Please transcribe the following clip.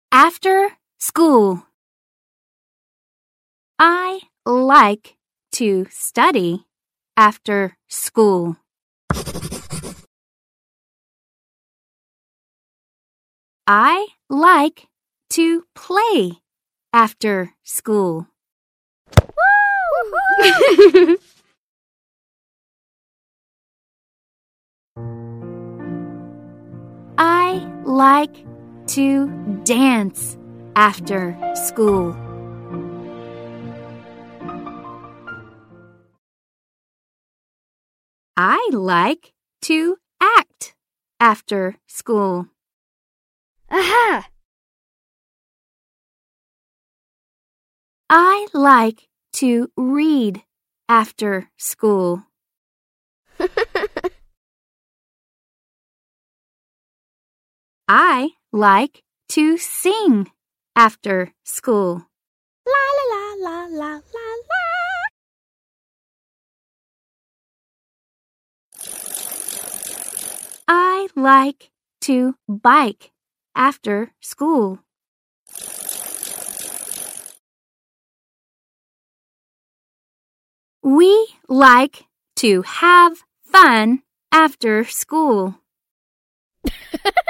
After school. I like to study after school. I like to play after school. I like to dance after school. I like to act after school. Aha! I like to read after school. I like to sing after school. La la la la la la. I like to bike after school. We like to have fun after school.